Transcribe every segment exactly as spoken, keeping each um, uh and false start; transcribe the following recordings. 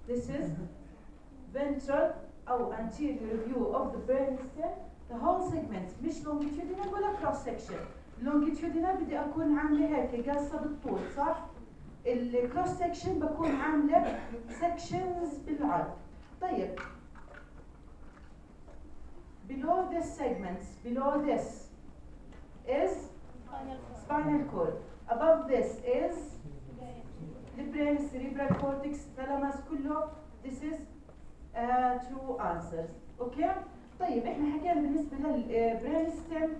this is ventral أو anterior view of the brainstem. the whole segment مش longitudinal ولا cross section. longitudinal بدي أكون عاملة هيك قاصة بالطول صح؟ الكروس section بكون عاملة sections بالعرض. طيب below this segment, below this is spinal cord. above this is the brain, cerebral cortex, thalamus كله. this is uh, two answers. اوكي طيب احنا حكينا بالنسبه للبرين ستيم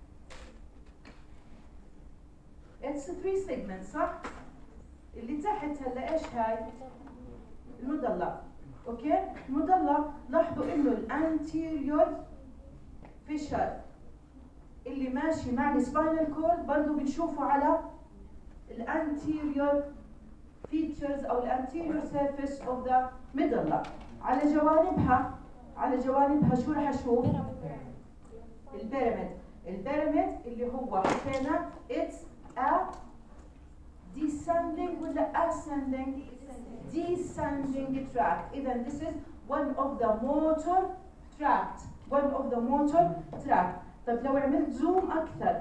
it's three segments صح؟ اللي تحت هلا ايش هاي؟ المضلع. اوكي المضلع لاحظوا انه الانتيريور فيشر اللي ماشي مع السباينال كورد برضه بنشوفه على الانتيريور features او الانتيريور surface of the medulla. على جوانبها على جوانبها شو رح اشوف؟ البيراميد. البيراميد اللي هو حكينا it's a descending ولا ascending descending tract. إذا this is one of the motor tract one of the motor tract. طيب لو عملت زوم أكثر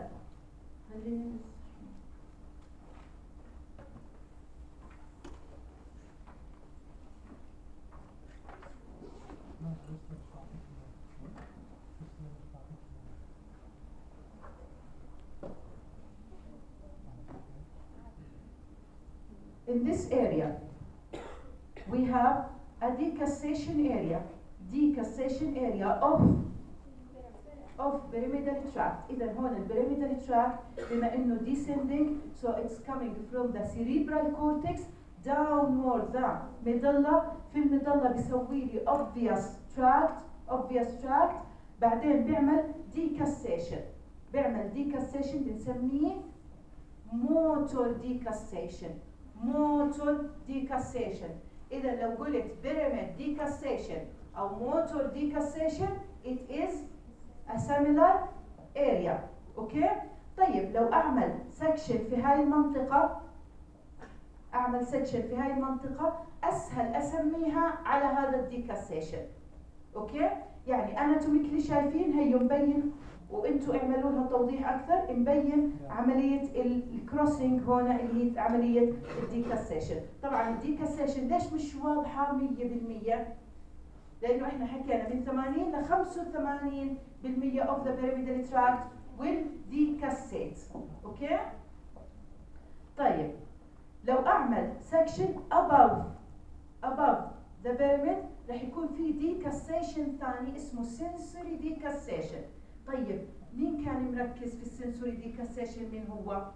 in this area we have a decussation area decussation area of of pyramidal tract. إذا هون البيراميدال tract بما إنه descending so it's coming from the cerebral cortex downward the medulla. في المظلة بيسوي لي obvious tract obvious tract بعدين بيعمل decussation بيعمل decussation بنسميه motor decussation motor decussation. إذا لو قلت pyramid decussation أو motor decussation it is a similar area. أوكي طيب لو أعمل section في هاي المنطقة أعمل section في هاي المنطقة أسهل أسميها على هذا الديكاسيشن. أوكي يعني أناتوميكلي شايفين هي مبين وانتوا اعملوا لها توضيح اكثر مبين عمليه الكروسنج هون اللي هي عمليه الديكاسيشن. طبعا الديكاسيشن ليش مش واضحه مية بالمية؟ لانه احنا حكينا من ثمانين ل خمسة وثمانين بالمية of the pyramidal tract will decassate. اوكي طيب لو اعمل section above above the pyramid رح يكون في decassation ثاني اسمه sensory decassation. طيب مين كان مركز في السنسوري ديكاسيشن؟ مين هو؟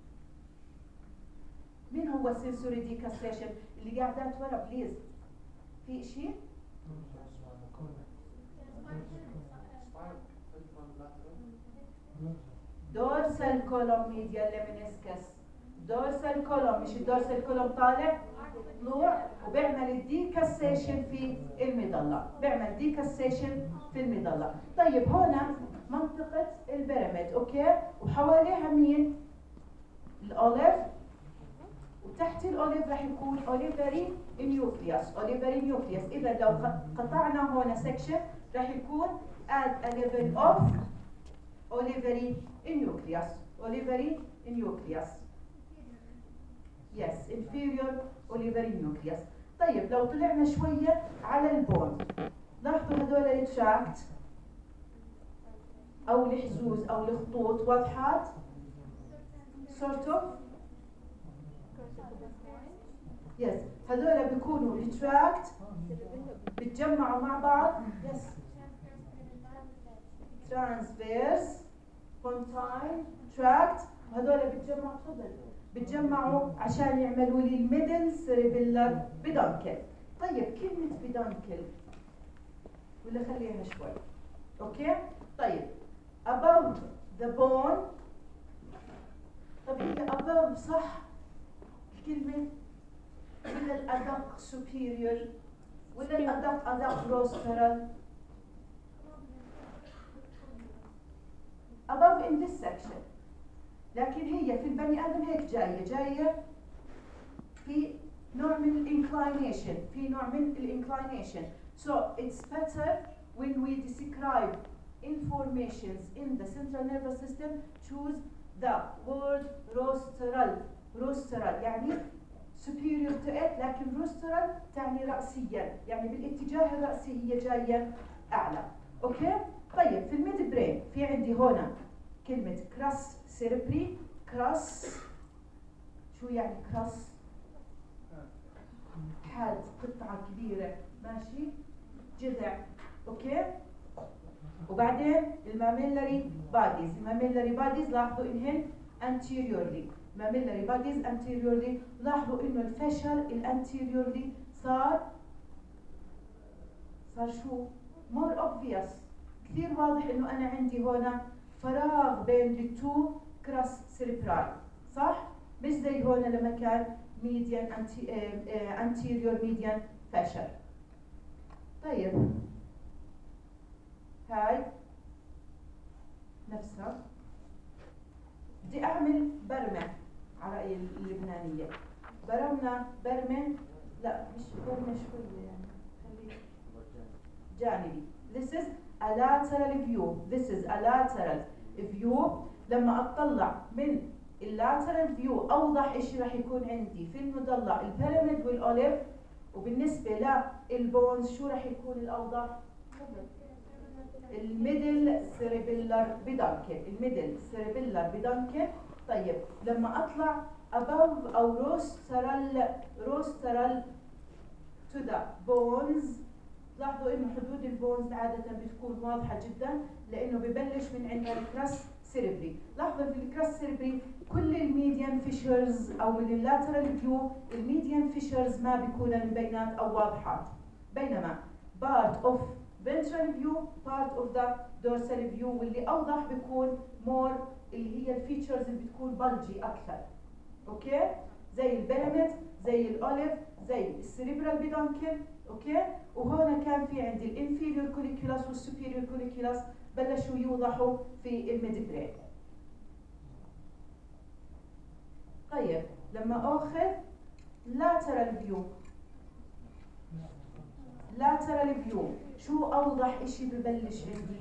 مين هو السنسوري ديكاسيشن؟ اللي قاعدات ورا بليز في شيء؟ دورسال كولوم ميديال لمنسكس. دورسال كولوم مش الدورسال كولوم طالع طلوع وبيعمل الديكاسيشن في المظلة بيعمل ديكاسيشن في المظلة. طيب هنا منطقة البيراميد اوكي وحواليها مين؟ الاوليف وتحت الاوليف راح يكون اوليفري نيوكليوس اوليفري نيوكليوس. اذا لو قطعنا هنا سكشن راح يكون at a level of olivary nucleus olivary nucleus yes inferior olivary nucleus. طيب لو طلعنا شوية على البون لاحظوا هذول التراكت أو الحزوز أو الخطوط واضحات sort of yes هذول بيكونوا التراكت بيتجمعوا مع بعض yes transverse pontine tract وهذول بيتجمعوا تفضل بيتجمعوا عشان يعملوا لي الميدل سيريبيلر بيدانكل. طيب كلمة بيدانكل ولا خليها شوي اوكي طيب above the bone. طب هي above صح الكلمة ولا الأدق superior ولا الأدق أدق rostral؟ above in this section لكن هي في البني آدم هيك جاية جاية في نوع من inclination في نوع من inclination. So it's better when we describe informations in the central nervous system, choose the word rostral. rostral يعني superior to it، لكن rostral تعني رأسيا، يعني بالاتجاه الرأسي هي جاية أعلى. أوكي؟ طيب في الميد برين في عندي هنا كلمة كراس سيربري. كراس شو يعني كراس؟ حاد، قطعة كبيرة، ماشي؟ جذع. أوكي؟ وبعدين الماميلري باديز. الماميلري باديز لاحظوا إنهن anteriorly. ماميلري باديز anteriorly. لاحظوا إنه الفشل الانتيريورلي صار صار شو؟ more obvious. كثير واضح إنه أنا عندي هنا فراغ بين التو كراس سيربراي، صح؟ مش زي هنا لما كان median anti anterior median فشل. طيب هاي نفسها. بدي أعمل برمة على رأي اللبنانية. برمنا برمة، لا مش برمة شوية يعني، خليه جانبي. This is a lateral view. This is a lateral view. لما أطلع من اللاترال فيو أوضح إشي راح يكون عندي في المضلع البيراميد والأوليف. وبالنسبة للبونز شو راح يكون الأوضح؟ الميدل سيربيلر بدانكل. الميدل سيربيلر بدانكل. طيب لما أطلع above أو روسترال روسترال to the bones، لاحظوا إنه حدود البونز عادة بتكون واضحة جدا لأنه ببلش من عندنا الكراس سيربري. لاحظوا في الكراس سيربري كل الميديان فيشرز أو من اللاترال فيو الميديان فيشرز ما بيكونن مبينات أو واضحات، بينما part of ventral view part of the dorsal view واللي أوضح بيكون more اللي هي الفيتشرز اللي بتكون بلجي أكثر. أوكي؟ زي البيراميد، زي الأوليف، زي السيريبرال بيدانكل. أوكي؟ وهنا كان في عندي الانفيريور كوليكولاس والسوبيريور كوليكولاس بلشوا يوضحوا في الميد برين. طيب لما أخذ lateral view lateral view شو أوضح إشي ببلش عندي؟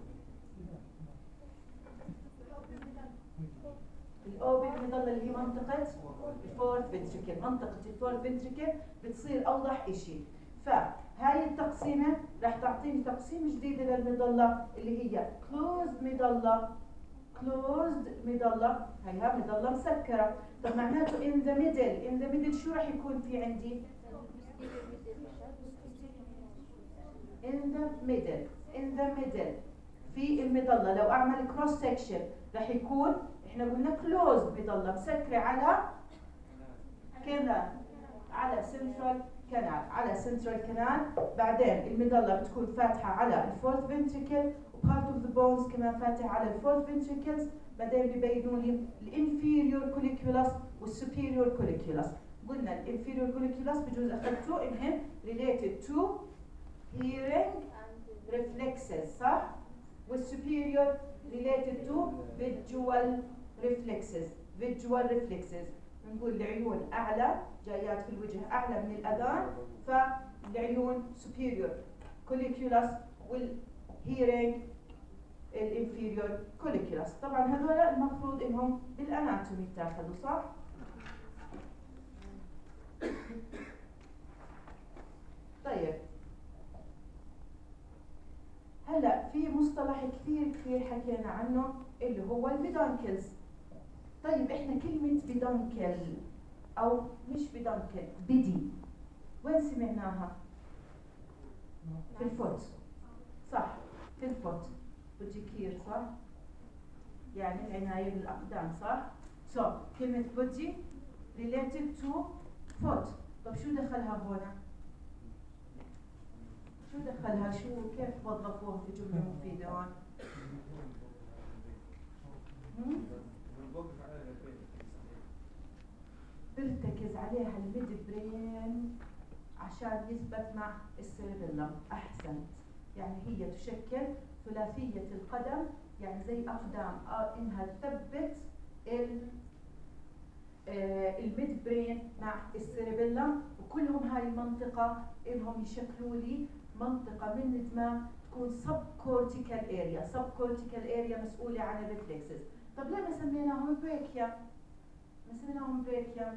الأوبك بضل اللي هي منطقة الفورث فنتريكل. منطقة الفورث فنتريكل بتصير أوضح إشي. فهاي التقسيمة راح تعطيني تقسيم جديدة للمظلة اللي هي closed مظلة closed مظلة. هيها مظلة مسكرة. طب معناته in the middle in the middle شو راح يكون في عندي؟ in the middle in the middle في المظلة لو أعمل cross section راح يكون إحنا قلنا closed مظلة مسكرة على كنال على central canal على central canal. بعدين المظلة بتكون فاتحة على الفورث ventricle و part of the bones كمان فاتحة على الفورث ventricles. بعدين بيبينوا لي الانفيريور كوليكولاس والسوبيريور كوليكولاس. قلنا الانفيريور كوليكولاس بجوز أخذتوا إنهم related to hearing reflexes صح؟ والسوبيريور related to visual reflexes visual reflexes. بنقول العيون أعلى جايات في الوجه أعلى من الأذان، فالعيون superior colliculus والhearing الانفيريور كوليكولاس. طبعا هذول المفروض انهم بالاناتومي بتاخذوا صح؟ طيب هلا في مصطلح كثير كثير حكينا عنه اللي هو البيدانكلز. طيب احنا كلمة بيدانكل او مش بيدانكل بدي وين سمعناها؟ في الفوت صح؟ في الفوت بوديكير صح؟ يعني العناية بالأقدام صح؟ so كلمة بودي related to foot. طب شو دخلها هنا؟ شو دخلها؟ شو كيف وظفوها في جملة مفيدة هون؟ برتكز عليها الميد برين عشان يثبت مع السيربيلم. أحسنت. يعني هي تشكل ثلاثية القدم، يعني زي أقدام آه إنها تثبت آه الميد برين مع السيربيلم، وكلهم هاي المنطقة إنهم يشكلوا لي منطقة من الدماغ تكون سب كورتيكال اريا. سب كورتيكال اريا مسؤولة عن الريفلكسز. طب ليه ما سميناهم بريكيا؟ ما سميناهم بريكيا؟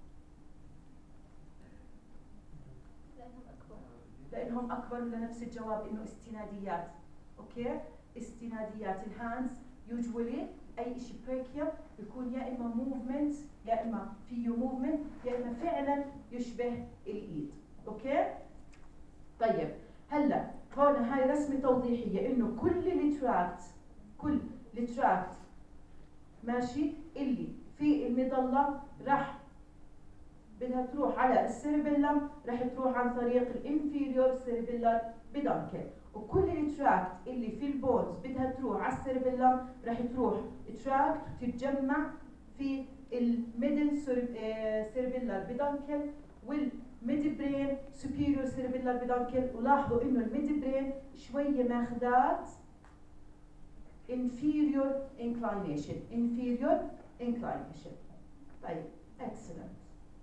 لأنهم أكبر ولا نفس الجواب إنه استناديات. أوكي؟ استناديات الهاندز يوجولي أي شيء بريكيا بيكون يا إما موفمنت يا إما فيه موفمنت يا إما فعلا يشبه الإيد. أوكي؟ طيب هلا هون هاي رسمة توضيحية إنه كل التراكت كل التراكت ماشي اللي في المظلة راح بدها تروح على السيربيلم، راح تروح عن طريق الانفيريور سيربيلر بيدانكل، وكل التراكت اللي في البونز بدها تروح على السيربيلم راح تروح تراكت تتجمع في الميدل سيربيلر بيدانكل والميد برين سوبيريور سيربيلر بيدانكل. ولاحظوا انه الميد برين شويه ماخذات inferior inclination inferior inclination. طيب excellent.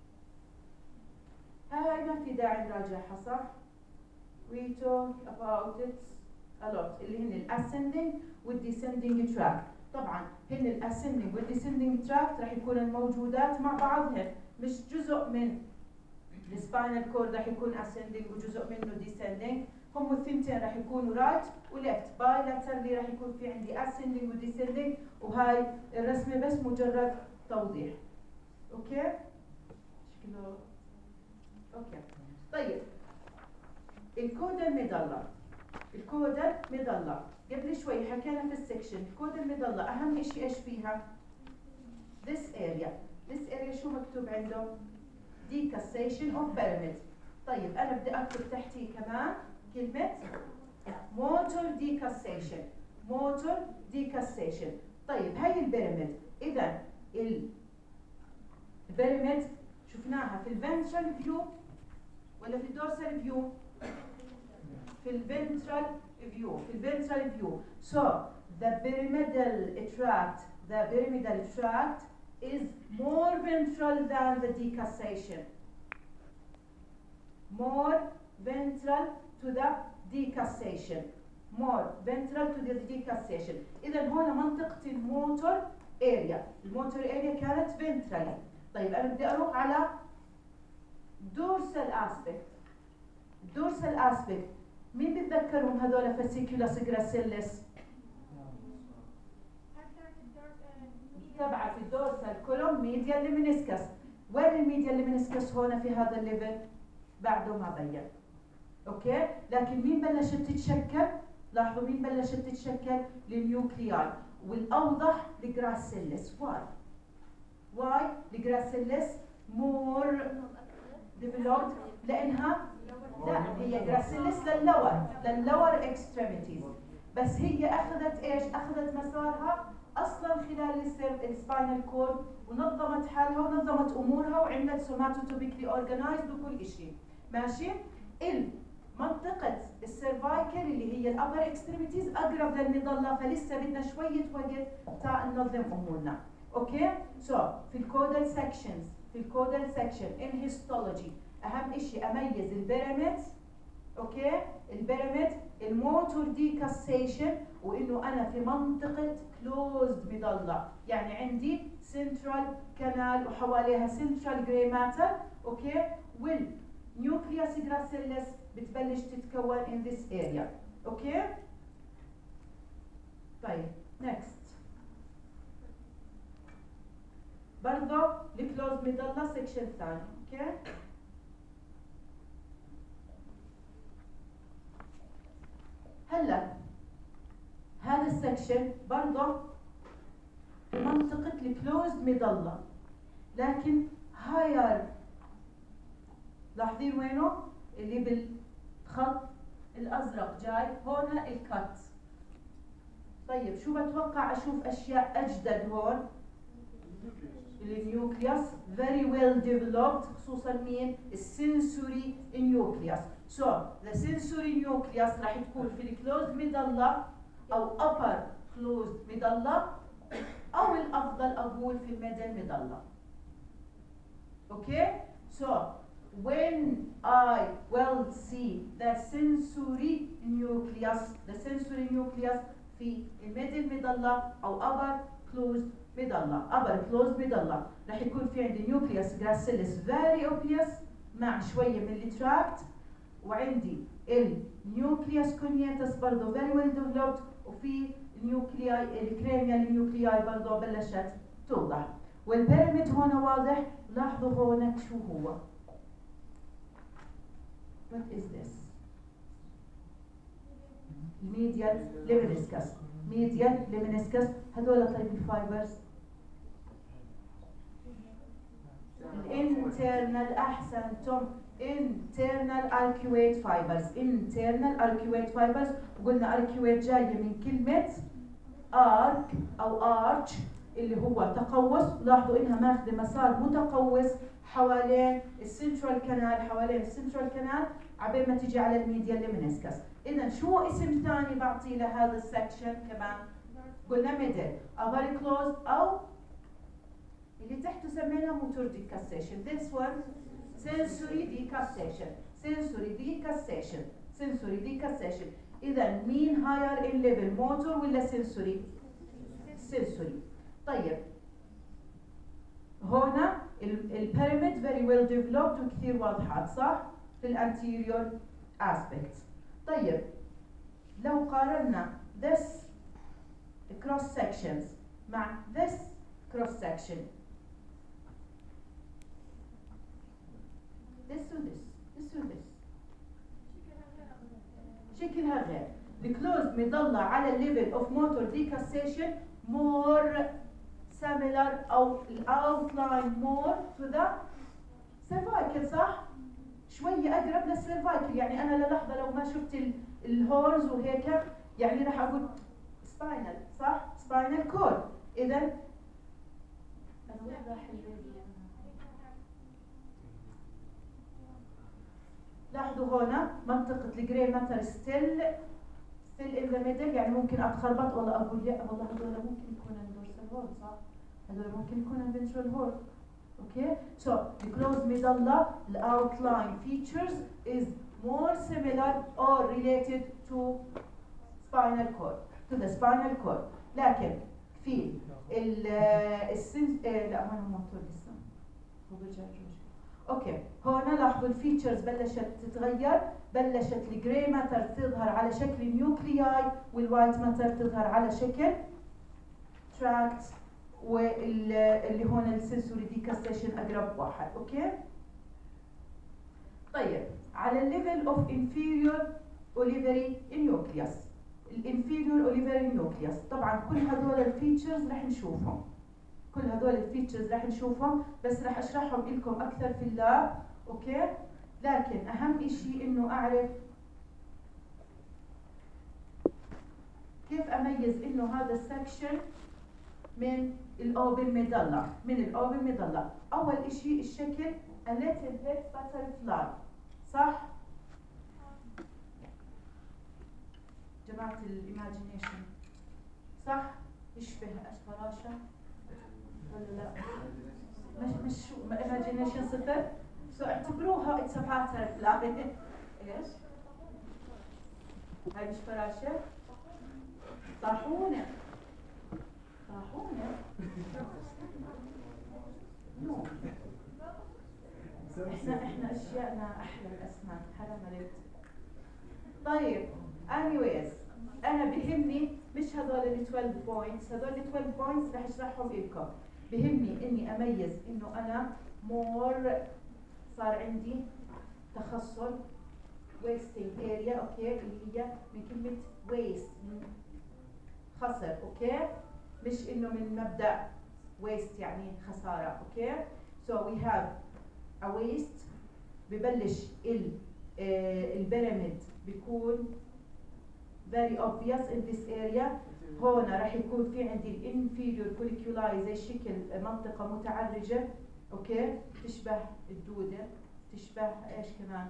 هاي ما في داعي نراجعها صح؟ we talk about it a lot اللي هن ال ascending وال descending tract. طبعا هن ال ascending وال descending tract راح يكون الموجودات مع بعضهن، مش جزء من السباينال كورد راح يكون ascending وجزء منه descending. هم الثنتين راح يكونوا right و left bilaterally راح يكون في عندي ascending و descending، وهاي الرسمة بس مجرد توضيح. اوكي؟ شكله اوكي. طيب الكودا المظلة الكودا مظلة قبل شوي حكينا في السكشن. الكودا المظلة أهم شيء إيش فيها؟ this area this area شو مكتوب عنده؟ decussation of pyramid. طيب أنا بدي أكتب تحتيه كمان كلمة motor decussation motor decussation. طيب هاي البيراميد، إذا البيراميد شفناها في الفنترال فيو ولا في الدورسال فيو؟ في الفنترال فيو في الفنترال فيو. So the pyramidal tract the pyramidal tract is more ventral than the decussation. More ventral to the decussation. More ventral to the decussation. إذا هون منطقة الموتور اريا. الموتور اريا كانت ventral. طيب أنا بدي أروح على dorsal aspect. dorsal aspect مين بتذكرهم هذول fasciculus gracilis؟ تبع في الدورسال كولوم ميديال لمنسكس. وين الميديال لمنسكس هون في هذا الليفل؟ بعده ما بين. اوكي؟ لكن مين بلشت تتشكل؟ لاحظوا مين بلشت تتشكل؟ النيوكلياي، والاوضح الجراسيلس. واي؟ واي الجراسيلس مور ديفلوبد؟ لانها لا هي جراسيلس لللور لللور اكستريميتيز، بس هي اخذت ايش؟ اخذت مسارها اصلا خلال السباينال كورد ونظمت حالها ونظمت امورها وعملت سوماتوتوبيكلي اورجنايزد وكل شيء ماشي. المنطقه السيرفايكل اللي هي الابر اكستريميتيز اقرب للمظله، فلسه بدنا شويه وقت تا ننظم امورنا. اوكي؟ سو so, في الكودال سكشنز في الكودال سكشن ان هيستولوجي اهم شيء اميز البيراميد. اوكي؟ البيراميد الموتور ديكاسيشن، وانه انا في منطقه كلوزد مظله، يعني عندي سنترال كانال وحواليها سنترال جراي ماتر. اوكي؟ والنيوكليوس جراسيلس بتبلش تتكون in this area. اوكي؟ طيب next برضه الكلوزد مظله سكشن ثاني. اوكي؟ هلا هذا السكشن برضه منطقة الكلوزد مظلة، لكن هاير. لاحظين وينه؟ اللي بالخط الأزرق جاي هون الكت. طيب شو بتوقع أشوف أشياء أجدد هون؟ النيوكليوس very well developed، خصوصا مين؟ السنسوري نيوكليوس. So the sensory nucleus راح تكون في الكلوزد مظلة أو upper closed مظلة، أو الأفضل أقول في الميدل مظلة. Okay? So when I will see the sensory nucleus, the sensory nucleus في الميدل ميدالة أو upper closed ميدالة upper closed ميدالة راح يكون في عندي nucleus gracilis very obvious مع شوية من التراكت، وعندي النيوكليوس كونياتس برضه very well developed، وفي النيوكلياي الكرينيال النيوكلياي برضه بلشت توضح. والبيراميد هون واضح. لاحظوا هون شو هو. What is this? medial lemniscus. medial lemniscus هذول طيب الفايبرز internal أحسنتم internal arcuate fibers. internal arcuate fibers، وقلنا arcuate جاية من كلمة arc أو arch اللي هو تقوس. لاحظوا إنها ماخذة مسار متقوس حوالين السنترال كانال، حوالين السنترال كانال عبين ما تيجي على الميديال ليمنسكس. إذا شو اسم ثاني بعطي لهذا السكشن كمان؟ قلنا ميدل أفري كلوز أو اللي تحته سمينا موتور ديكاستيشن. this one sensory decassation. sensory decassation. sensory decassation. إذا مين higher in level موتور ولا sensory؟ sensory. طيب هنا البيراميد very well developed وكثير واضحات صح؟ في الانتيريور aspect. طيب لو قارنا this cross sections مع this cross section this و this this و this شكلها غير. الكلوز مضلة على الليفل of motor decassation more similar أو outline more to the cervical صح؟ شوية أقرب للسيرفايكل. يعني أنا للحظة لو ما شفت الهورز وهيك يعني راح أقول spinal صح؟ spinal cord. إذا أنا وين راح البيبي؟ لاحظوا هنا منطقة الجري ماتر ستيل ستيل إن ذا ميدل. يعني ممكن أتخربط والله أقول يا والله هذول ممكن يكون الدورسال هورد صح؟ هذول ممكن يكون الفنترال هورد. Okay, so the closed medulla, the outline features is more similar or related to spinal cord, to the spinal cord. لكن في ال السن لا ما هو موتور لسه هو برجع اوكي. هنا لاحظوا الفيتشرز بلشت تتغير، بلشت الجراي ماتر تظهر على شكل نيوكلياي والوايت ماتر تظهر على شكل تراكت، واللي هون السنسوري ديكاستيشن اقرب واحد. اوكي طيب على الليفل اوف انفيريور اوليفري نيوكليوس. الانفيريور اوليفري نيوكليوس طبعا كل هذول الفيتشرز رح نشوفهم، كل هذول الفيتشرز رح نشوفهم بس رح اشرحهم لكم اكثر في اللاب. اوكي لكن اهم شيء انه اعرف كيف اميز انه هذا السكشن من الاوبن ميدالا. من الاوبن ميدالا اول شيء الشكل a little bit butterfly صح؟ جماعة الايماجينيشن صح؟ يشبه فراشة ولا لا؟ مش مش شو ايماجينيشن صفر؟ سو اعتبروها it's a butterfly. ايش؟ هاي مش فراشة؟ طاحونة طاحونة نو احنا احنا اشياءنا احلى الاسماك حرام عليك. طيب anyways انا بهمني مش هذول ال اثناشر بوينتس، هذول ال اثناشر بوينتس رح اشرحهم لكم. بهمني اني اميز انه انا مور صار عندي تخصص wasting area. اوكي اللي هي من كلمة waste من خسر. اوكي مش انه من مبدأ waste يعني خسارة. اوكي so we have a waste ببلش ال البيراميد بيكون very obvious in this area. هون راح يكون في عندي الانفيريور folliculi زي شكل منطقة متعرجة. اوكي تشبه الدودة، تشبه ايش كمان؟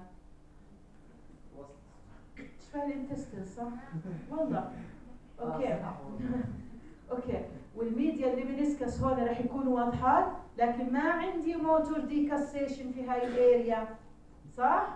تشبه الانتستين صح؟ والله اوكي اوكي. والميديا اللي منسكس هون راح يكونوا واضحات، لكن ما عندي موتور ديكاسيشن في هاي الاريا، صح؟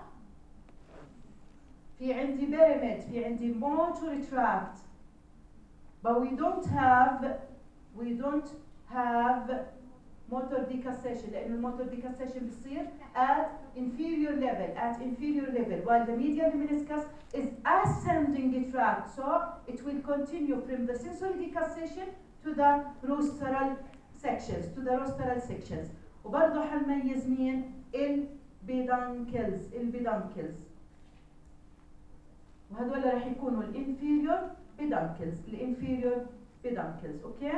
في عندي بيراميد، في عندي موتور تراكت. but we don't have we don't have motor decussation، لأن الموتور decussation بيصير at inferior level at inferior level while the medial meniscus is ascending tract, so it will continue from the sensory decussation to the rostral sections to the rostral sections. وبرضه حنميز مين؟ البيدانكلز البيدانكلز وهذول راح يكونوا الانفيريور بيدانكلز الانفيريور بيدانكلز. اوكي.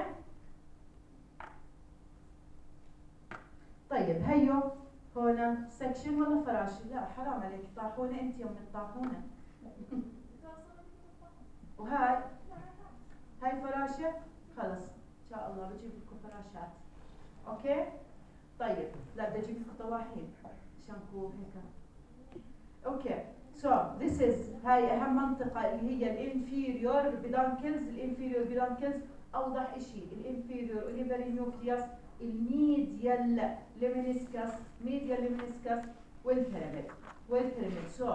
طيب هيو هنا سكشن ولا فراشة؟ لا حرام عليك، طاحونة انت يوم الطاحونة. وهاي هاي فراشة، خلص ان شاء الله بجيب لكم فراشات. اوكي. طيب لا بدي اجيب لكم طواحين عشان تكون هيك. اوكي. So this is هاي أهم منطقة اللي هي الانفيريور بيدانكلز. الانفيريور بيدانكلز أوضح إشي الانفيريور اوليفري نيوكليوس، الميديال ليمينيسكس ميديال ليمينيسكس والبيراميد والبيراميد. So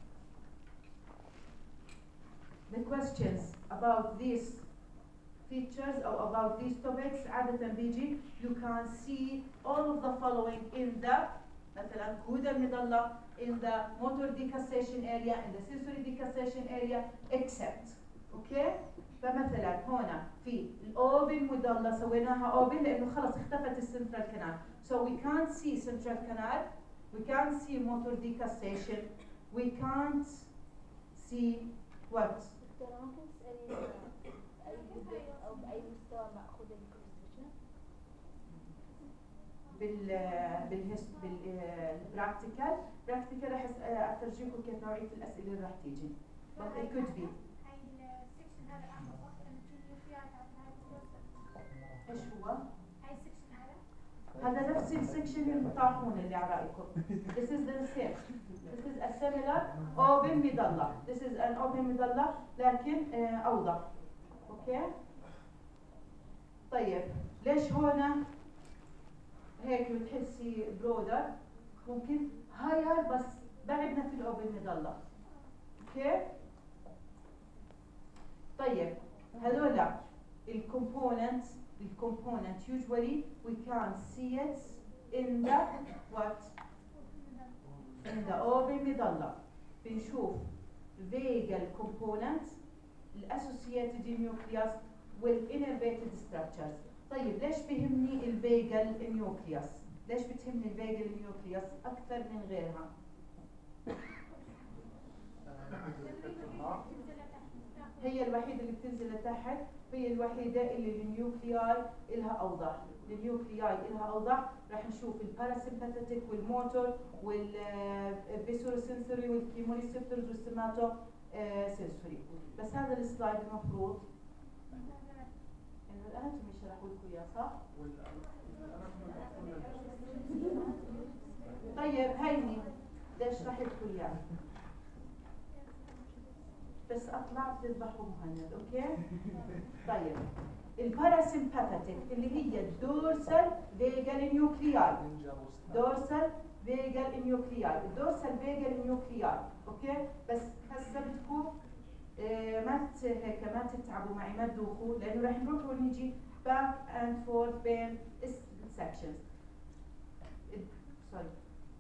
the questions about these features or about these topics عادة بيجي you can see all of the following in the مثلا كودا المظلة in the motor decussation area in the sensory decussation area except. اوكي. فمثلا هنا في الاوبن مظلة سويناها اوبن لانه خلص اختفت السنترال كانال. So we can't see central canal, we can't see motor decussation, we can't see what? دكتورة ممكن تسألي أي جزء أو بأي مستوى مأخوذ الكونستيوشن؟ بال بالهست بالبراكتيكال براكتيكال راح اترجمكم كيف نوعيه الاسئله اللي راح تيجي. but it could be هاي السكشن هذا اعمق وقت لما تجي فيها ايش هو؟ هاي السكشن هذا هذا نفس السكشن الطاحون اللي على رايكم. this is the same this is a similar open مظله this is an open مظله لكن اوضح. اوكي. طيب ليش هنا هيك بتحسي برودر؟ ممكن هاير بس بعدنا في الاوبن مظله. اوكي. طيب هذولا الكومبوننت الكومبوننت usually we can see it in the what in the open مظله. بنشوف vagal component الاسوسييتد نيوكليوس والانرفيتد ستراكشرز. طيب ليش بيهمني الفيجل نيوكليوس؟ ليش بتهمني الفيجل نيوكليوس أكثر من غيرها؟ هي الوحيدة اللي بتنزل لتحت، هي الوحيدة اللي النيوكلياي إلها أوضح. النيوكلياي إلها أوضح. راح نشوف الباراسمباثيك والموتور والفيسورسنسوري والكيموريسبتورز والسيماتو سنسوري. بس هذا السلايد المفروض إنه الأناتومي شرحوا لكم إياه صح؟ طيب هيني بدي أشرح لكم إياه. بس أطلع بتذبحوا مهند. أوكي؟ طيب الباراسمباثيك اللي هي الدورسال فيجال نيوكلياي. دورسال فيجال نيوكلياي. الدورسال فيجال نيوكلياي. أوكي؟ بس هسه بدكم إيه ما هيك ما تتعبوا معي ما تدوخوا لأنه راح نروح ونيجي back and forth بين sections. sorry.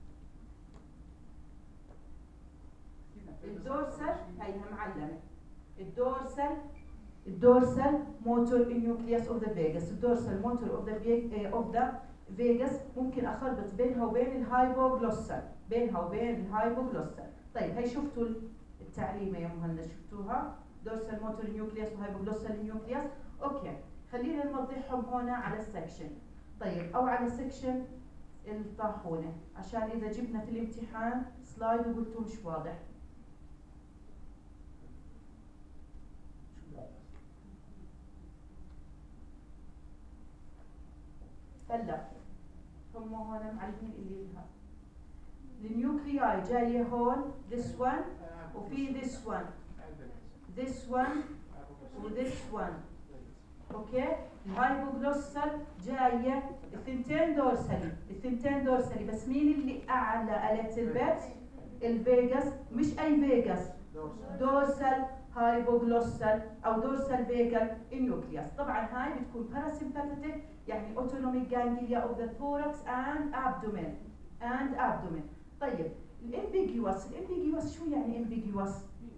الدورسال هيها معلمة. الدورسال الدورسال موتور نيوكليوس اوف ذا فيجاس. الدورسال موتور اوف ذا اوف ذا فيجاس ممكن اخربط بينها وبين الهايبوغلوسال بينها وبين الهايبوغلوسال. طيب هي شفتوا التعليمه يا مهند شفتوها؟ دورسال موتور نيوكليوس وهايبوغلوسال نيوكليوس. اوكي خلينا نوضحهم هنا على السكشن. طيب او على سكشن الطاحونه عشان اذا جبنا في الامتحان سلايد وقلتوا مش واضح. هلا هم هون معلمين اللي لها النيوكلياي جايه هون this one وفي this one this one و this one اوكي. الهايبوغلوسال جايه الثنتين دورسالي، الثنتين دورسالي، بس مين اللي اعلى اليتل بيت؟ الفيجاس، مش اي فيجاس، دورسال هايبوغلوسال او دورسال فيجال النيوكليوس. طبعا هاي بتكون باراسمباثيك يعني اوتونوميك جانجليا اوف ذا ثوركس اند ابدومين اند ابدومين. طيب الامبيجيوس، الامبيجيوس شو يعني امبيجيوس؟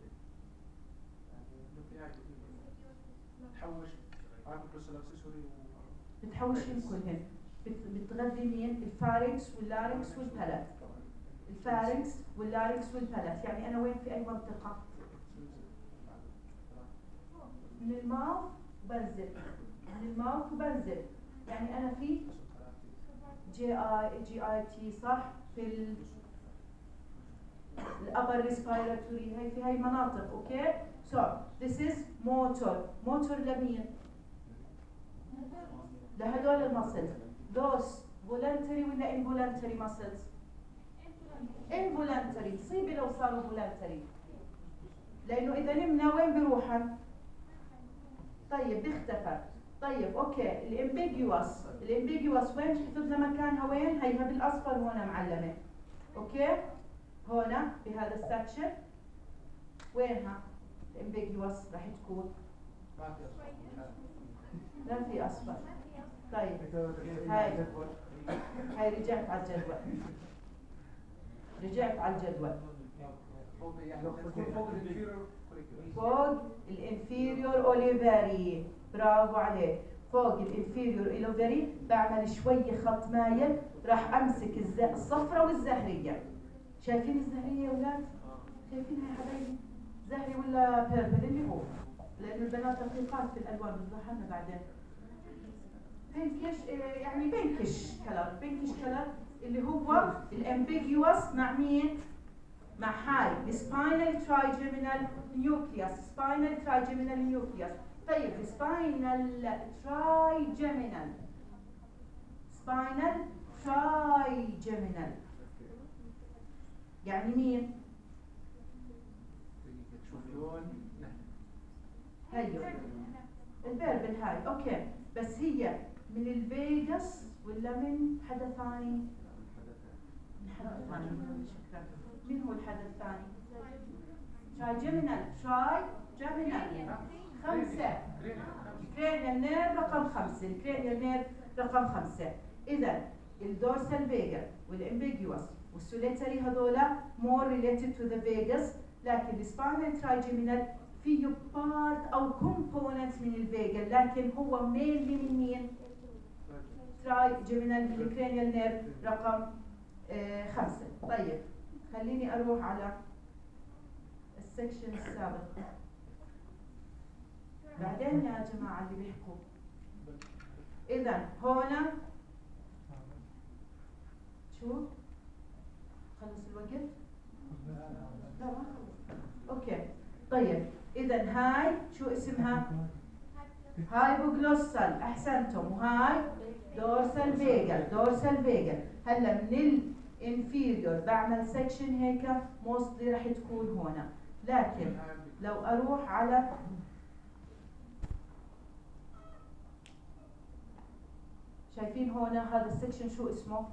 تحوش هايبوغلوسال اكسسوري بتحوش كلهن، بتغذي مين؟ الفارنكس واللارنكس والبالات، الفارنكس واللارنكس والبالات. يعني انا وين في اي منطقه؟ من الماوث بنزل، من الماوث وبنزل، يعني انا في جي اي جي اي تي صح، في ال الابر ريسبيراتوري، هي في هاي مناطق. اوكي. سو ذس از موتور، موتور لمين؟ لهدول المسلز. those voluntary ولا involuntary muscles؟ involuntary. تصيبي لو صاروا voluntary، لانه اذا نمنا وين بيروحن؟ طيب بيختفى. طيب اوكي. الامبيجيوس، الامبيجيوس وين حفظنا مكانها؟ وين؟ هيها بالاصفر هون معلمه. اوكي. هون بهذا السكشن وينها؟ الامبيجيوس راح تكون لا في اصفر. طيب هاي هاي رجعت على الجدول، رجعت على الجدول فوق الانفيريور اوليفاري. برافو عليك. فوق الانفيريور اوليفاري بعمل شوي خط مايل، راح امسك الصفرة والزهرية. شايفين الزهرية يا اولاد؟ شايفينها يا حبايبي؟ زهري ولا بيربل؟ اللي هو لانه البنات دقيقات في الالوان، بتضحنا بعدين. بينكش يعني بينكش كلر، بينكش كلر اللي هو الامبيجيوس مع مين؟ مع هاي السباينال ترايجيمينال نيوكليوس، سباينال ترايجيمينال نيوكليوس. طيب السباينال ترايجيمينال، سباينال ترايجيمينال يعني مين؟ هي الفيربل هاي. اوكي. بس هي من الفيجاس ولا من حدا ثاني؟ من حدا ثاني. مين هو الحدا الثاني؟ ترايجيمينال، ترايجيمينال خمسة. كرينيال نير رقم خمسة، الكرينيال نير رقم خمسة. إذا الدورسال فيجا والامبيجيوس والسوليتري هذولا more related to the vagus، لكن السباينال ترايجيمينال فيه بارت او كومبوننت من الفيجا، لكن هو مينلي من مين؟ ترايجيمينال من الكرينيال نير رقم آه خمسة. طيب خليني اروح على السكشن السابق. بعدين يا جماعة اللي بيحكوا، إذا هنا شو؟ خلص الوقت؟ لا ما خلص. أوكي. طيب إذا هاي شو اسمها؟ هايبوغلوسال. أحسنتم. وهاي دورسال فيجال، دورسال فيجال. هلا من الانفيريور بعمل سكشن هيك موستلي راح تكون هنا، لكن لو أروح على شايفين هنا هذا السكشن شو اسمه؟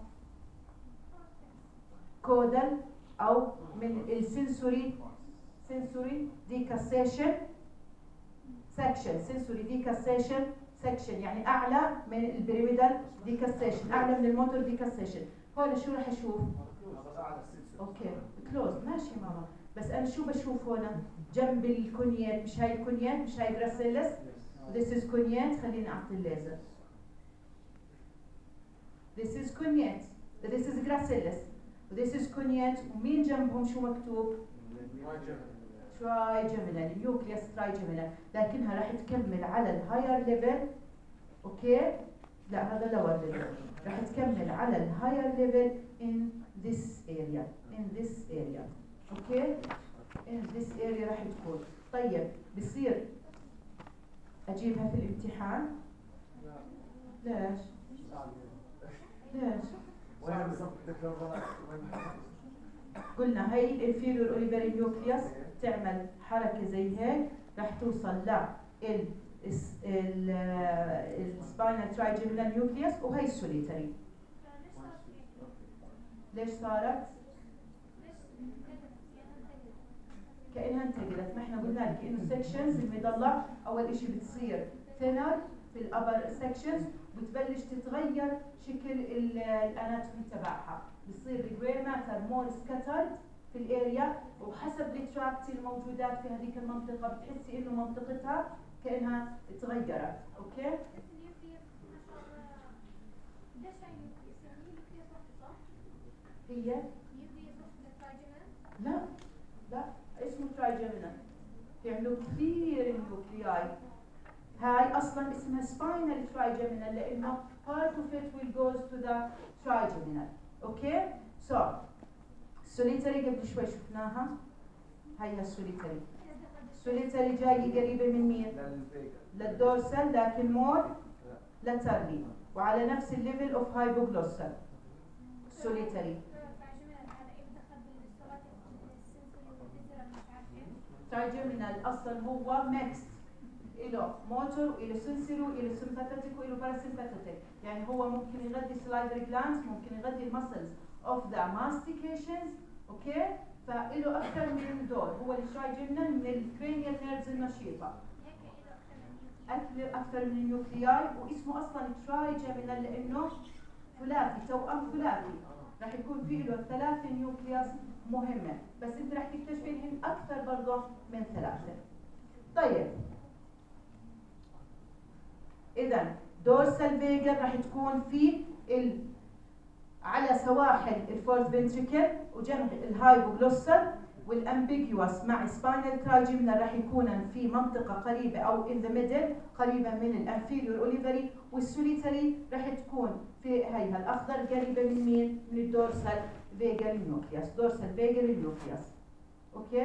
كودال او من السنسوري، سنسوري ديكاسيشن سكشن، سنسوري ديكاسيشن سكشن يعني اعلى من البيراميدال ديكاسيشن، اعلى من الموتور ديكاسيشن. هون شو راح اشوف؟ اوكي كلوز ماشي ماما، بس انا شو بشوف هنا؟ جنب الكونيات، مش هاي الكونيات، مش هاي جراسيلس، this is كونيات. خليني اعطي الليزر. this is كونيات، this is gracilis، this is كونيات. ومين جنبهم شو مكتوب؟ ترايجيمينال، نيوكليوس ترايجيمينال، لكنها راح تكمل على الهاير ليفل. اوكي؟ لا هذا لور ليفل. راح تكمل على الهاير ليفل in this area، in this area. اوكي؟ in this area راح تكون. طيب بصير اجيبها في الامتحان؟ ليش؟ ليش؟ قلنا هي الانفيريور اوليفاري نيوكليوس تعمل حركه زي هيك، راح توصل السباينال ترايجيمينال نيوكليوس وهي السوليتري. ليش صارت؟ كأنها انتقلت. ما احنا قلنا لك انه السكشنز المضلع اول اشي بتصير ثينر في الابر سكشنز وتبلش تتغير شكل الاناتومي تبعها، بصير الجراي ماتر مور سكاترد في الاريا، وحسب التراكت الموجودات في هذيك المنطقه بتحسي انه منطقتها كانها تغيرت. اوكي؟ هي لا لا اسمه ترايجيمينال، يعملوا كثير نيوكلياي. هاي اصلا اسمها سباينال ترايجيمينال لانه part of it will goes to the trigeminal. اوكي؟ سو السوليتري قبل شوي شفناها، هاي السوليتري. السوليتري جاي قريبه من مين؟ للدورسال لكن مور لاترلي وعلى نفس الليفل اوف هايبوغلوسال. سوليتري ترايجيمينال اصلا هو ميكس، له موتور وله سنسوري وله سمباثيك وله باراسمباثيك، يعني هو ممكن يغذي سلايفري جلاندز، ممكن يغذي المسلز اوف ذا ماستيكيشنز. اوكي؟ فله اكثر من دور. هو الترايجيمينال من الكرينيال نيرفز النشيطه، اكثر من النيوكلياي، واسمه اصلا ترايجيمينال لانه ثلاثي، توأم ثلاثي، راح يكون فيه له ثلاث نيوكلياس مهمه، بس انت راح تكتشفين هن اكثر برضه من ثلاثه. طيب اذا دورسال فيجر راح تكون في ال... على سواحل الفورث فنتريكل وجنب الهايبوغلوسال، والامبيجيوس مع سباينال ترايجيمينال راح يكون في منطقه قريبه او ان ذا ميدل قريبه من الانفيريور اوليفري، والسوليتري راح تكون في هيها الاخضر قريبه من مين؟ من الدورسال فيجر نيوكليوس. دورسال فيجر نيوكليوس. اوكي؟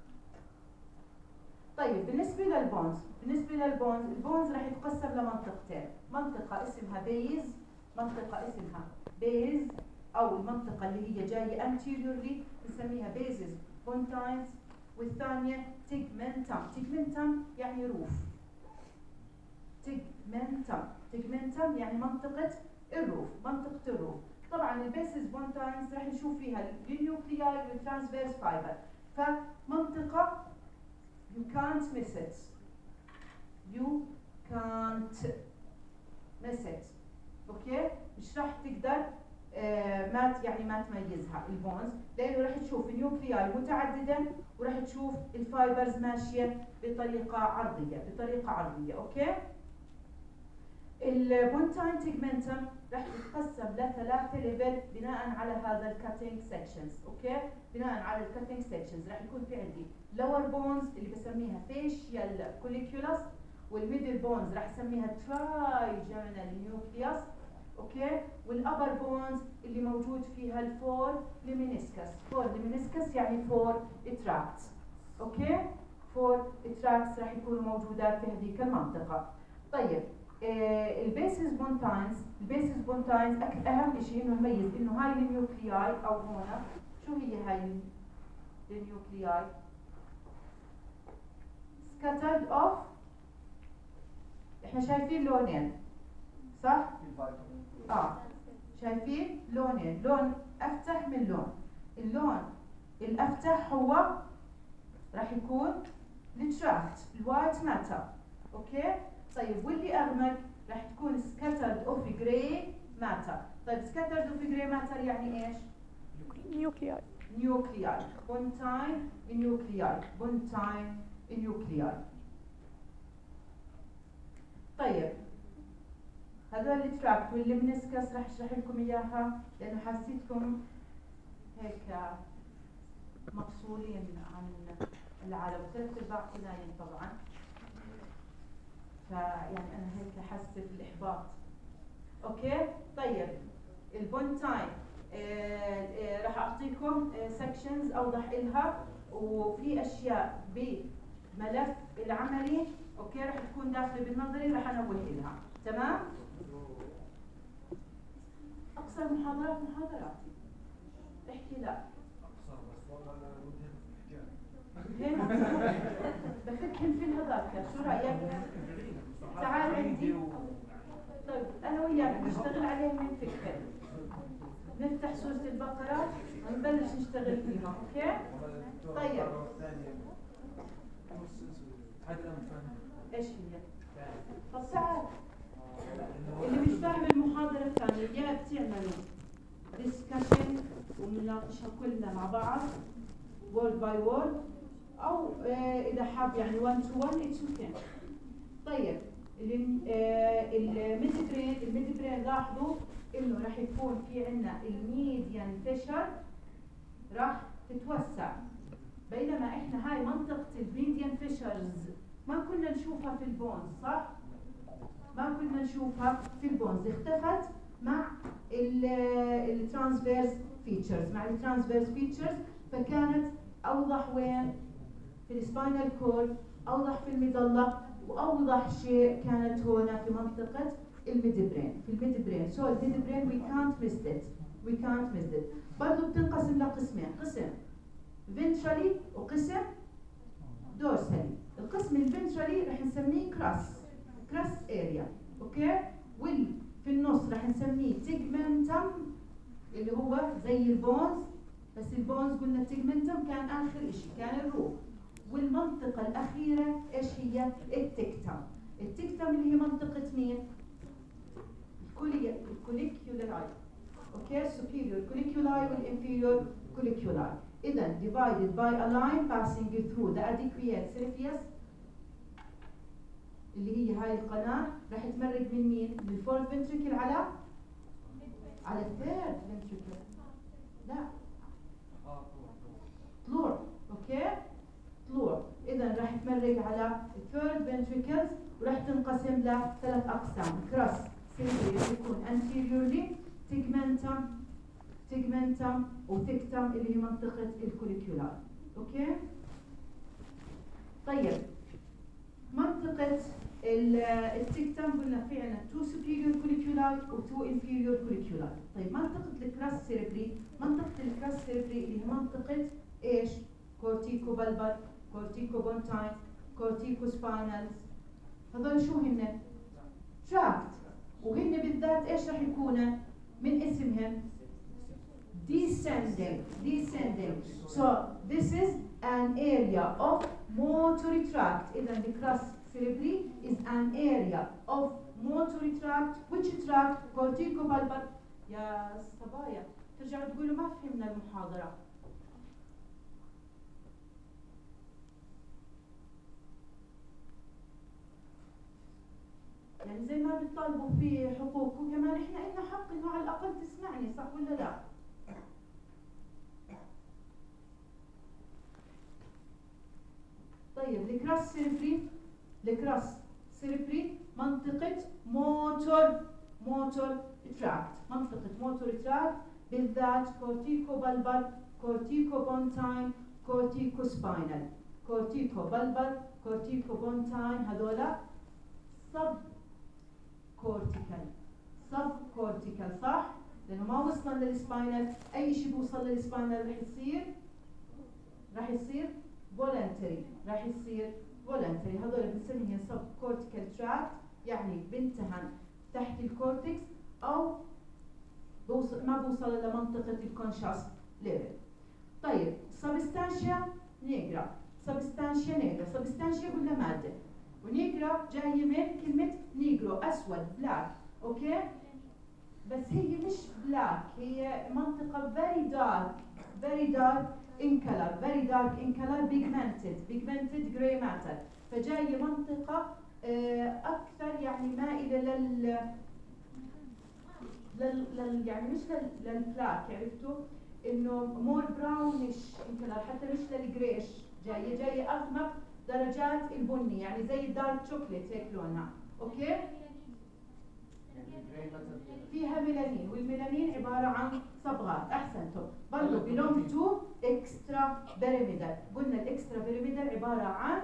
طيب بالنسبه للبونز، بالنسبه للبونز البونز راح يتقسم لمنطقتين، منطقه اسمها بيز، منطقه اسمها بيز او المنطقه اللي هي جايه انتيريورلي بنسميها بيزز بونتاينز، والثانيه تيجمنتم. تيجمنتم يعني روف. تيجمنتم تيجمنتم يعني منطقه الروف، منطقه الروف. طبعا البيزز بونتاينز راح نشوف فيها النيوكلياي والترانسفيرس فايبر، فمنطقه you can't miss it. you can't miss it. اوكي؟ مش راح تقدر آه ما يعني ما تميزها البونز، لانه راح تشوف نيوكلياي متعدده وراح تشوف الفايبرز ماشيه بطريقه عرضيه، بطريقه عرضيه. اوكي؟ البونتاين تيجمنتم راح تتقسم لثلاثه ليفل بناء على هذا الكاتينج سيكشنز. اوكي؟ بناء على الكاتينج سيكشنز راح يكون في عندي لور بونز اللي بسميها فيشيال كوليكيولس، والميدل بونز راح اسميها ترايجيمينال نيوكليوس. اوكي؟ والابر بونز اللي موجود فيها الفور ليمينيسكس. فور ليمينيسكس يعني فور تراكتس. اوكي؟ فور تراكتس راح يكونوا موجودات في هذيك المنطقه. طيب آه البيسز بونتاينز، البيسز بونتاينز اهم شيء انه نميز انه هاي النيوكلياي او هنا شو هي هاي النيوكلياي؟ scattered of، احنا شايفين لونين صح؟ اه شايفين لونين، لون افتح من لون. اللون الافتح هو راح يكون التراكت الوايت ماتر. اوكي؟ طيب واللي اغمق راح تكون scattered of grey matter. طيب scattered of grey matter يعني ايش؟ نيوكلياي. نيوكلياي بونتاين نيوكلياي بونتاين نيوكلياي. طيب هذول التراكت والليمنسكس راح اشرح لكم اياها لانه حسيتكم هيك مفصولين عن العالم، ثلاث ارباعكم نايم طبعا، فيعني انا هيك حاسه بالاحباط. اوكي؟ طيب البونتاين آه آه راح اعطيكم سكشنز آه اوضح لها، وفي اشياء بملف العملي اوكي راح تكون داخله بالنظري راح انوه لها. تمام؟ اقصر محاضرات محاضراتي احكي لا اقصر بس والله انا مدهن هنا بفكر في الهذاك، شو رايك؟ وياك نشتغل عليه من فكرة. نفتح سورة البقرة ونبلش نشتغل فيها، اوكي؟ طيب ايش هي؟ طب تعال اللي مش فاهم المحاضرة الثانية يا بتعملوا ديسكشن ومناقشة كلنا مع بعض word by word أو آه إذا حاب يعني one to one it's okay. طيب الميد برين الميد برين لاحظوا إنه راح يكون في عنا الميديان فيشر راح تتوسع، بينما إحنا هاي منطقة الميديان فيشرز ما كنا نشوفها في البونز، صح؟ ما كنا نشوفها في البونز، اختفت مع الترانسفيرس فيتشرز مع الترانسفيرس فيتشرز فكانت أوضح وين؟ في السباينال كورد، أوضح في المظلة، وأوضح شيء كانت هنا في منطقة الميد برين في الميد برين. so الميد برين we can't miss it we can't miss it. برضو بتنقسم لقسمين، قسم ventrally وقسم dorsally. القسم الفنترالي رح نسميه كراس كراس اريا، اوكي؟ واللي في النص رح نسميه تيجمنتم اللي هو زي البونز، بس البونز قلنا التيجمنتم كان اخر اشي كان الروح. والمنطقة الأخيرة إيش هي؟ التكتم. التكتم اللي هي منطقة مين؟ الكوليكيولاي. أوكي؟ superior colliculi والinferior colliculi. إذا divided by a line passing through the adequate surface اللي هي هاي القناة راح تمرق من مين؟ من الفورث ventricle على على الثيرد ventricle. لا. طلوع. أوكي؟ طلوع. إذا راح تمرق على الثيرد ventricles وراح تنقسم لثلاث أقسام. كراس سيرفي يكون anteriorly tegmentum tegmentum وتكتم اللي هي منطقة الكوليكيولار. أوكي؟ طيب منطقة التكتم قلنا في عنا two superior colliculi و two inferior colliculi. طيب منطقة الكراس سيربري، منطقة الكراس سيربري اللي هي منطقة إيش؟ كورتيكو بلبر، كورتيكو بونتاين، كورتيكو سباينالز. هذول شو هن؟ تراكت، وهن بالذات إيش رح يكونوا؟ من اسمهم descending descending. So this is an area of motor tract. إذا the crus cerebri is an area of motor tract. Which tract? corticobulbar. يا صبايا ترجعوا تقولوا ما فهمنا المحاضرة. يعني زي ما بتطالبوا في حقوقكم كمان احنا لنا حق انه على الاقل تسمعني، صح ولا لا؟ طيب الكراس سيربري الكراس سيربري منطقة موتور موتور تراكت، منطقة موتور تراكت بالذات كورتيكو بلبر، كورتيكو بونتاين، كورتيكو سباينال. كورتيكو بلبر، كورتيكو بونتاين هذولا سب كورتيكال سب كورتيكال، صح؟ لأنه ما وصلنا للسباينال، أي شيء بوصل للسباينال رح يصير رح يصير voluntary راح يصير voluntary. هذول بنسميهم سب كورتيكال تراكت، يعني بنتهن تحت الكورتكس أو بوصل ما بوصل لمنطقة الكونشس ليفل. طيب سبستانشيا نيجرا، سبستانشيا نيجرا، سبستانشيا قلنا مادة، ونيجرا جاية من كلمة نيجرو أسود بلاك، أوكي؟ بس هي مش بلاك، هي منطقة very dark very dark in color very dark in color pigmented pigmented gray matter. فجاية منطقة أكثر يعني مائلة لل لل, لل... يعني مش لل... للبلاك، عرفتوا؟ إنه more brownish in color، حتى مش للجريش، جاية جاية أغمق درجات البني، يعني زي الدارك شوكليت هيك لونها، أوكي؟ فيها ميلانين، والميلانين عبارة عن صبغات. أحسنتم. برضو belong to extra pyramidal. قلنا الإكسترا pyramidal عبارة عن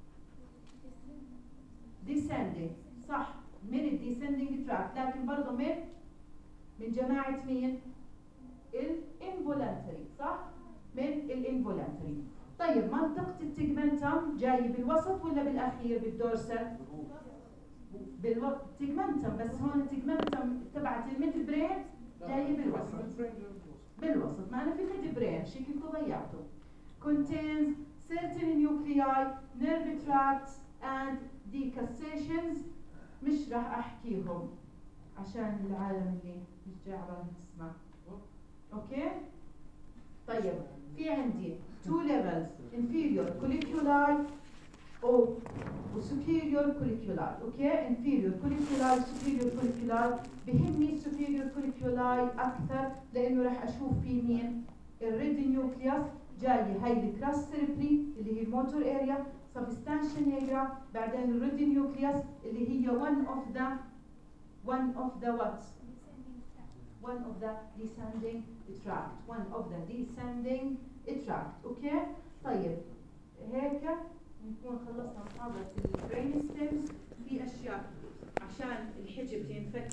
descending، صح؟ من ال descending tract، لكن برضو من من جماعة مين؟ ال involuntary، صح؟ من ال involuntary. طيب منطقة التجمنتم جاي بالوسط ولا بالأخير بالدورسال؟ بالوسط تيجمنتم، بس هون التيجمنتم تبعت الميد برين جايه بالوسط. بالوسط، معنا في الميد برين شكلكم ضيعته. contains certain nuclei, nerve tracts and decussations. مش راح احكيهم عشان العالم اللي مش جاي على بالهم تسمع. اوكي؟ طيب في عندي two levels inferior colliculi او superior colliculi. اوكي؟ inferior colliculi superior colliculi. بهمني superior colliculi اكثر لانه راح اشوف في مين الريد نيوكليوس جايه هاي الكراس سيربري اللي هي الموتور اريا، سبستانشا نيجرا، بعدين الريد نيوكليوس اللي هي one of the one of the what one of the descending tract one of the descending tract. اوكي طيب هيك نكون خلصنا محاضرة البرين ستيمز. في اشياء عشان الحجب ينفك